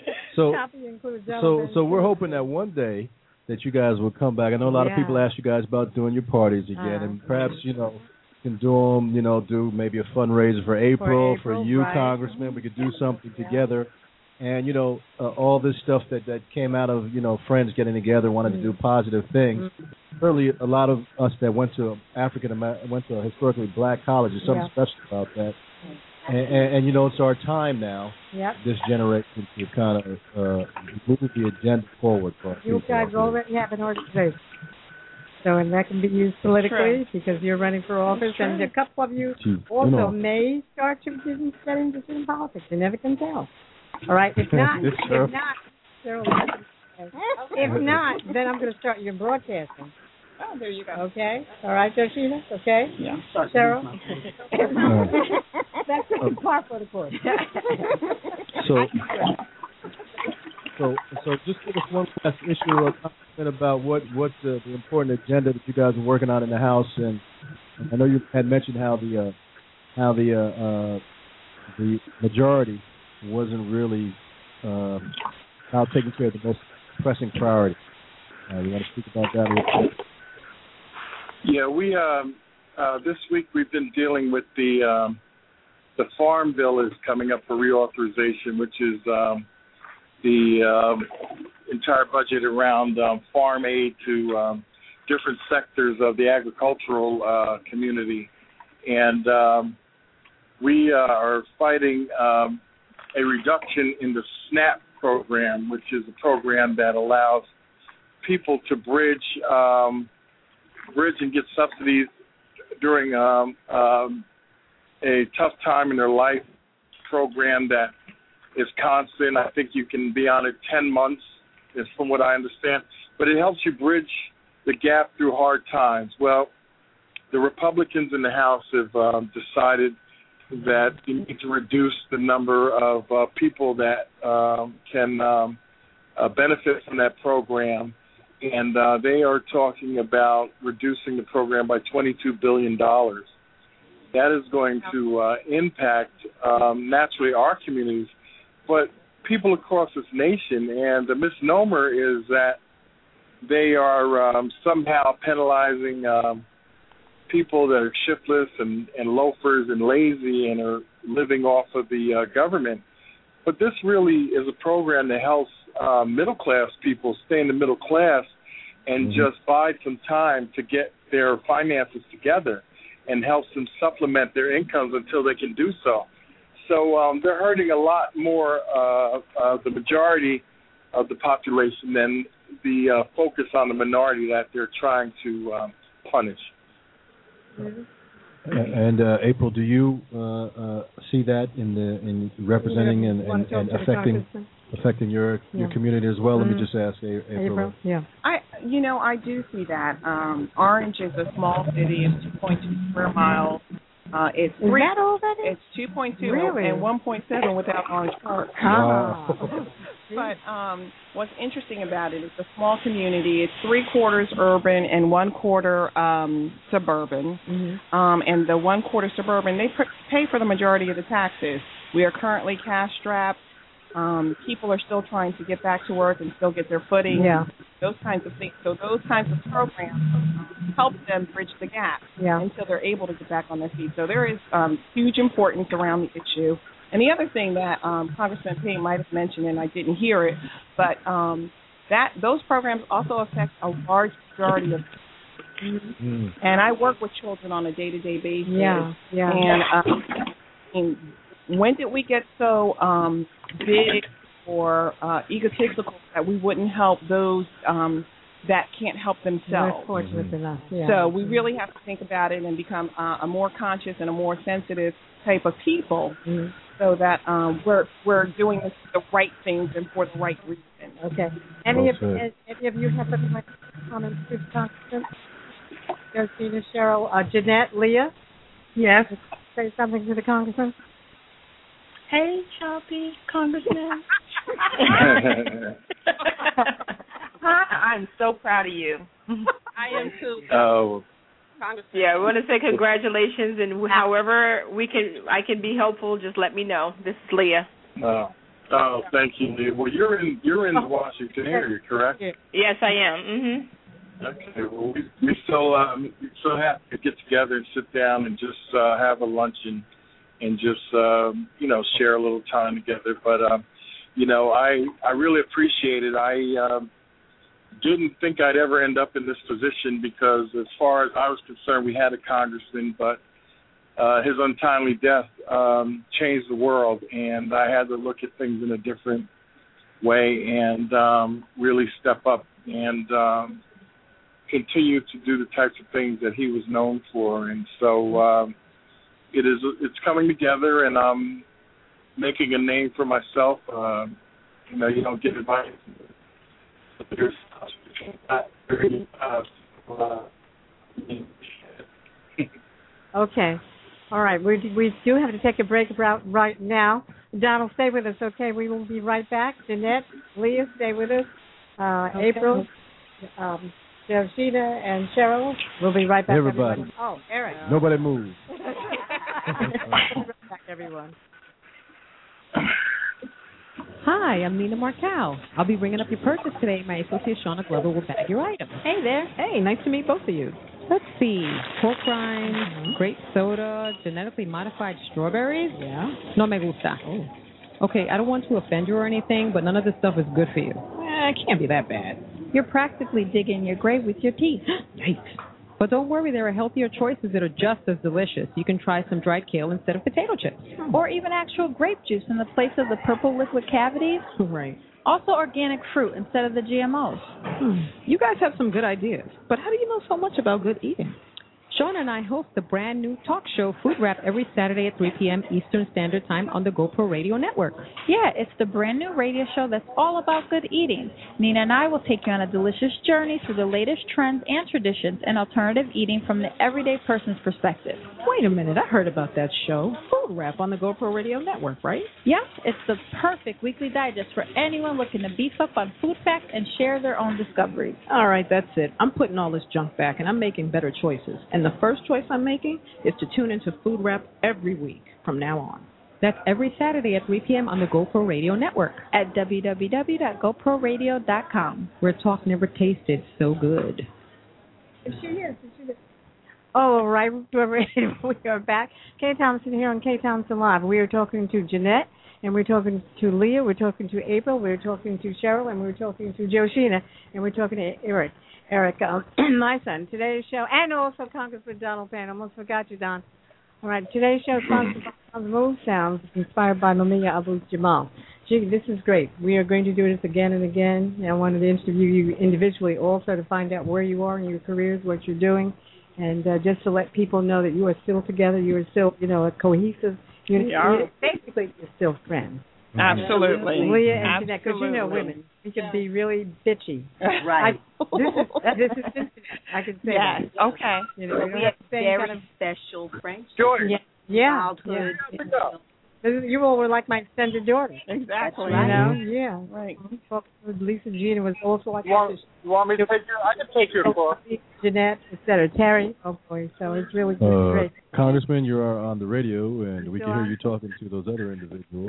So we're hoping that one day that you guys will come back. I know a lot of people ask you guys about doing your parties again, and perhaps can do them. Do maybe a fundraiser for April for you, right. Congressman. We could do something together, and all this stuff that came out of friends getting together, wanting to do positive things. Certainly, a lot of us that went to a historically black college. There's something special about that. And it's our time now, this generation, to kind of move the agenda forward. For you guys already have an organization. So, and that can be used politically because you're running for office, and a couple of you also may start to get into some politics. You never can tell. All right? If not, then I'm going to start your broadcasting. Oh, there you go. Okay. All right, Joshina? Okay? Yeah. Cheryl? That's a part for the course. So just give us one last issue or comment about what the important agenda that you guys are working on in the House, and I know you had mentioned how the majority wasn't really how taking care of the most pressing priority. You want to speak about that a little bit? Yeah, we this week we've been dealing with the Farm Bill is coming up for reauthorization, which is the entire budget around farm aid to different sectors of the agricultural community, and we are fighting a reduction in the SNAP program, which is a program that allows people to bridge and get subsidies during a tough time in their life. Program that is constant. I think you can be on it 10 months, is from what I understand. But it helps you bridge the gap through hard times. Well, the Republicans in the House have decided that you need to reduce the number of people that can benefit from that program. And they are talking about reducing the program by $22 billion. That is going to impact, naturally, our communities, but people across this nation. And the misnomer is that they are somehow penalizing people that are shiftless and loafers and lazy and are living off of the government. But this really is a program that helps middle-class people stay in the middle class and just bide some time to get their finances together, and helps them supplement their incomes until they can do so. So they're hurting a lot more the majority of the population than the focus on the minority that they're trying to punish. And April, do you see that in representing and affecting your community as well? Let me just ask April. Yeah. I do see that. Orange is a small city. It's 2.2 square miles. It's is that all that is? It's 2.2 really? and 1.7 without Orange Park. But what's interesting about it is a small community. It's 3/4 urban and 1/4 suburban. And the 1/4 suburban, they pay for the majority of the taxes. We are currently cash strapped. People are still trying to get back to work and still get their footing. Those kinds of things. So those kinds of programs help them bridge the gap until they're able to get back on their feet. So there is huge importance around the issue. And the other thing that Congressman Payne might have mentioned, and I didn't hear it, but that those programs also affect a large majority of people. And I work with children on a day-to-day basis. And when did we get so big or egotistical that we wouldn't help those that can't help themselves? Fortunate enough. So we really have to think about it and become a more conscious and a more sensitive type of people, so that we're doing the right things and for the right reason. Okay. Any of you have any comments to Congressman? Josephina, Cheryl, Jeanette, Leah? Yes. Say something to the congressman. Hey, choppy congressman. I'm so proud of you. I am too. Oh. Yeah, we want to say congratulations, and however I can be helpful, just let me know. This is Leah. Oh, thank you, Leah. Well, you're in the Washington area, correct? Yes, I am. Okay. Well, we still have to get together and sit down and just have a luncheon and just share a little time together. But I really appreciate it. I didn't think I'd ever end up in this position because, as far as I was concerned, we had a congressman, but his untimely death changed the world, and I had to look at things in a different way and really step up and continue to do the types of things that he was known for. And so it's coming together, and I'm making a name for myself. You don't get advice. Okay. All right. We do have to take a break right now. Donald, stay with us, okay? We will be right back. Jeanette, Leah, stay with us. Okay. April, Delphina, and Cheryl. We'll be right back, everybody. Everyone. Oh, Eric. Nobody move. Right back, everyone. Hi, I'm Nina Marcal. I'll be ringing up your purchase today. My associate Shauna Glover will bag your item. Hey there. Hey, nice to meet both of you. Let's see. Pork rinds, grape soda, genetically modified strawberries. Yeah. No me gusta. Oh. Okay, I don't want to offend you or anything, but none of this stuff is good for you. It can't be that bad. You're practically digging your grave with your teeth. Yikes. But don't worry, there are healthier choices that are just as delicious. You can try some dried kale instead of potato chips. Or even actual grape juice in the place of the purple liquid cavities. Right. Also organic fruit instead of the GMOs. You guys have some good ideas, but how do you know so much about good eating? Shauna and I host the brand new talk show Food Rap every Saturday at 3 p.m. Eastern Standard Time on the GoPro Radio Network. Yeah, it's the brand new radio show that's all about good eating. Nina and I will take you on a delicious journey through the latest trends and traditions and alternative eating from the everyday person's perspective. Wait a minute, I heard about that show. Food Rap on the GoPro Radio Network, right? Yes, it's the perfect weekly digest for anyone looking to beef up on food facts and share their own discoveries. All right, that's it. I'm putting all this junk back, and I'm making better choices. And the first choice I'm making is to tune into Food Rap every week from now on. That's every Saturday at 3 p.m. on the GoPro Radio Network. At www.goproradio.com. Where talk never tasted so good. Oh, all right. We are back. Kay Thompson here on Kay Thompson Live. We are talking to Jeanette, and we're talking to Leah, we're talking to April, we're talking to Cheryl, and we're talking to Joshina, and we're talking to Eric, my son. Today's show, and also Congressman Donald Payne. Almost forgot you, Don. All right, today's show is sponsored by Move Sounds, inspired by Mamiya Abu Jamal. Gee, this is great. We are going to do this again and again. And I wanted to interview you individually also to find out where you are in your careers, what you're doing, and just to let people know that you are still together, you are still, a cohesive unit. Basically, you're still friends. Absolutely. Leah and Jeanette, because women, we can be really bitchy. Right. This is I can say that. Okay. We have very special friendship. Jordan. Childhood. Yeah. You all were like my extended daughter. Exactly. Yeah. Right. Lisa Jean was also like. You want me to take your? I can take your call. Jeanette, etc. Terry. Oh boy, so it's really great. Congressman, you are on the radio, and we can hear you talking to those other individuals.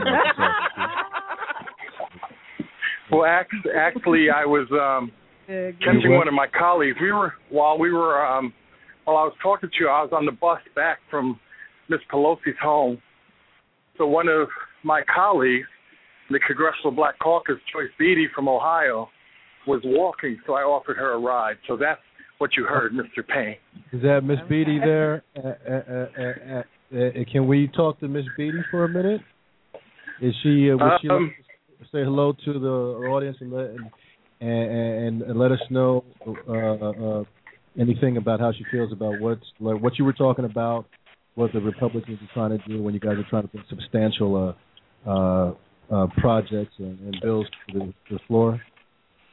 Well, actually, I was catching one of my colleagues. While I was talking to you, I was on the bus back from Miss Pelosi's home. So one of my colleagues, the Congressional Black Caucus, Joyce Beatty from Ohio, was walking, so I offered her a ride. So that's what you heard, Mr. Payne. Is that Miss Beatty there? Can we talk to Miss Beatty for a minute? Is she? Would she like to say hello to the audience and let us know anything about how she feels about what you were talking about? What the Republicans are trying to do when you guys are trying to put substantial projects and bills to the floor?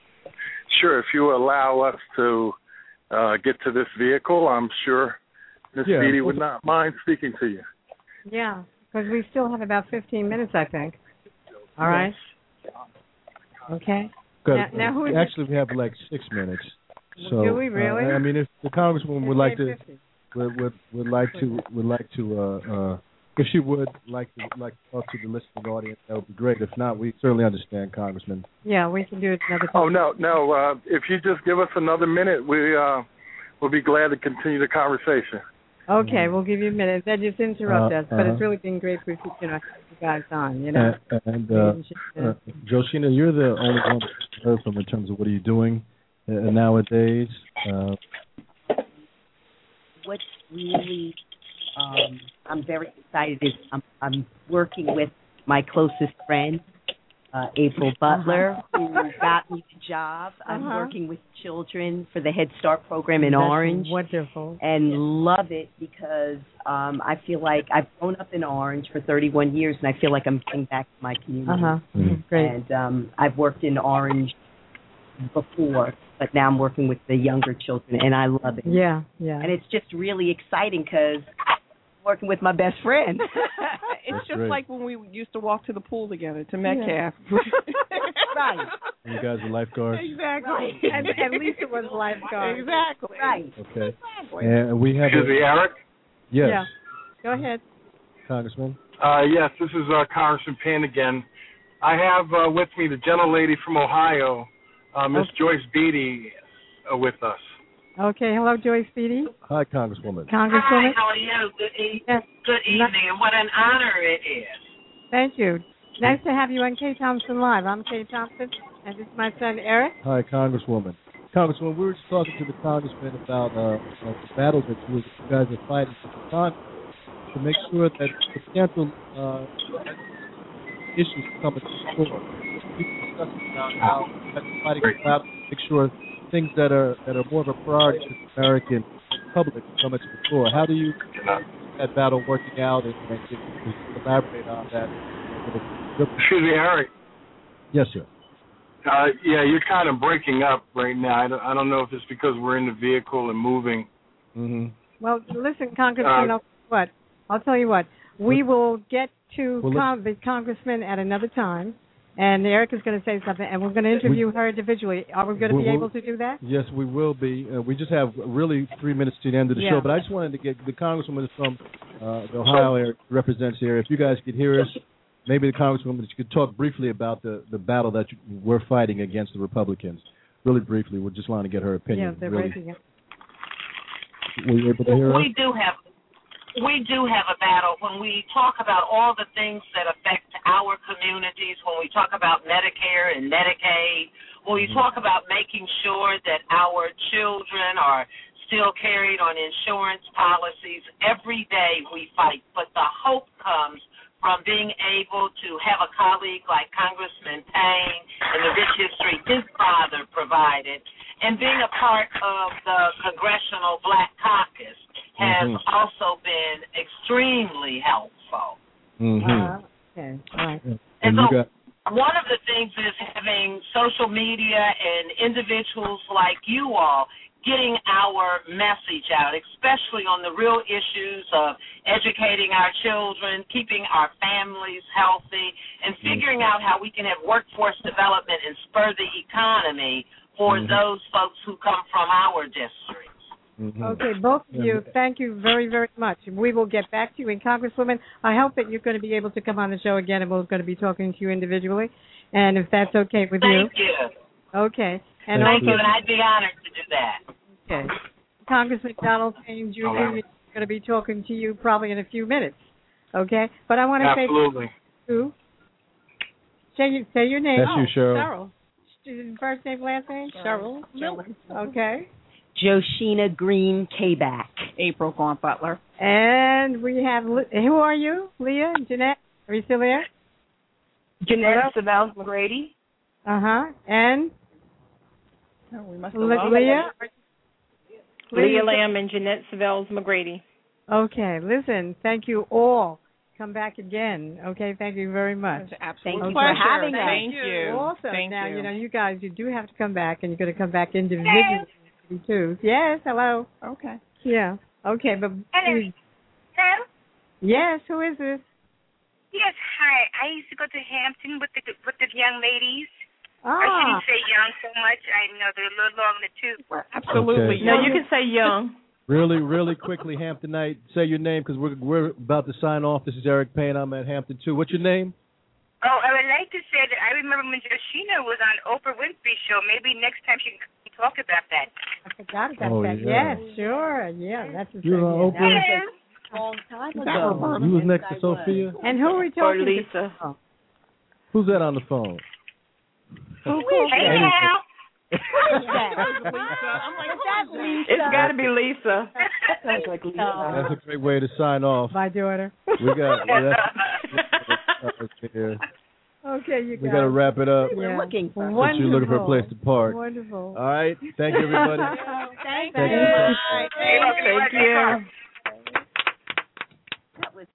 Sure. If you allow us to get to this vehicle, I'm sure Ms. Beatty would not mind speaking to you. Yeah, because we still have about 15 minutes, I think. All right. Okay. Good. Now who is Actually, we have like 6 minutes. So, do we really? I mean, if the Congresswoman would like to, would like to, if she would like to talk to the listening audience, that would be great. If not, we certainly understand, Congressman. Yeah, we can do it another time. Oh no. If you just give us another minute, we'll be glad to continue the conversation. Okay, we'll give you a minute. Then just interrupt us. But it's really been great for you guys on. And Joshina, you're the only one I've heard from in terms of what are you doing nowadays. What's really I'm very excited is I'm working with my closest friend, April Butler, who got me the job. I'm working with children for the Head Start program in Orange. Wonderful. And love it because I feel like I've grown up in Orange for 31 years, and I feel like I'm giving back to my community. Great. And I've worked in Orange before, but now I'm working with the younger children, and I love it. Yeah. And it's just really exciting because I'm working with my best friend. It's just like when we used to walk to the pool together, to Metcalf. Right. You guys are lifeguards? Exactly. Right. At least it was lifeguard. Exactly. Right. Okay. Exactly. And we have Excuse me, Eric? Yes. Yeah. Go ahead. Congressman? Yes, this is Congressman Penn again. I have with me the gentlelady from Ohio, Miss Joyce Beatty, with us. Okay. Hello, Joyce Beatty. Hi, Congresswoman. Congresswoman. Hi, how are you? Good evening, and what an honor it is. Thank you. Nice to have you on Kay Thompson Live. I'm Kay Thompson, and this is my son, Eric. Hi, Congresswoman. Congresswoman, we were just talking to the congressman about the battles that you guys are fighting with Congress to make sure that substantial issues come to the fore. We discussed about how we're fighting the battle to make sure things that are more of a priority to the American public come to the fore. How do you see that battle working out, and elaborate on that? Excuse me, Eric. Yes, sir. Yeah, you're kind of breaking up right now. I don't know if it's because we're in the vehicle and moving. Mm-hmm. Well, listen, Congressman, I'll tell you what. We will get to the congressman at another time, and Eric is going to say something, and we're going to interview her individually. Are we going to be able to do that? Yes, we will be. We just have really 3 minutes to the end of the show, but I just wanted to get the congresswoman from the Ohio area, represents here. If you guys could hear us, maybe the congresswoman, you could talk briefly about the battle that we're fighting against the Republicans. Really briefly, we just want to get her opinion. Yeah, they're raising it. Were you able to hear us? We do have a battle when we talk about all the things that affect our communities, when we talk about Medicare and Medicaid, when we talk about making sure that our children are still carried on insurance policies. Every day we fight, but the hope comes from being able to have a colleague like Congressman Payne and the rich history his father provided, and being a part of the Congressional Black Caucus has also been extremely helpful. Okay. All right. And so one of the things is having social media and individuals like you all getting our message out, especially on the real issues of educating our children, keeping our families healthy, and figuring out how we can have workforce development and spur the economy for those folks who come from our districts. Okay, both of you, thank you very, very much. We will get back to you. And Congresswoman, I hope that you're going to be able to come on the show again, and we're going to be talking to you individually. And if that's okay with you. Thank you. Okay. And thank you, and I'd be honored to do that. Okay. Congressman Donald Payne Jr., we're going to be talking to you probably in a few minutes. Okay? But I want to say your name. That's you, Cheryl. First name, last name? Cheryl. Okay. Joshina Green K-Back. April Vaughn Butler. And we have, who are you? Leah and Jeanette? Are you still there? Jeanette Savels McGrady. And? Oh, we must Leah? Leah Lamb and Jeanette Savels McGrady. Okay, listen, thank you all. Come back again. Okay, thank you very much. It's an absolute pleasure. pleasure For having us. Thank you. Also, thank now, you. you guys, you do have to come back, and you're going to come back individually too. Yes, hello. Okay. Yeah. Okay, but hello. Hello. Yes, who is this? Yes, hi. I used to go to Hampton with the young ladies. Ah. I shouldn't say young so much. I know they're a little long in the tooth. Absolutely. Okay. No, you can say young. Really quickly, Hamptonite, say your name because we're about to sign off. This is Eric Payne. I'm at Hampton too. What's your name? Oh, I would like to say that I remember when Joshina was on Oprah Winfrey show. Maybe next time she can talk about that. I forgot about that. Yeah. Yes, sure. Yeah, that's a You were on Oprah? Hello. Long time ago. You was next to Sophia? And who are we Or talking Lisa. to? Who's that on the phone? Who called Hey, that? now. I'm like, who's that? It's got to be Lisa. Sounds like Lisa. That's a great way to sign off. My daughter. We got here. Okay, you guys. We got to wrap it up. We're looking for Since you're looking for a place to park. Wonderful. All right. Thank you, everybody. Thank you. you. Thank you.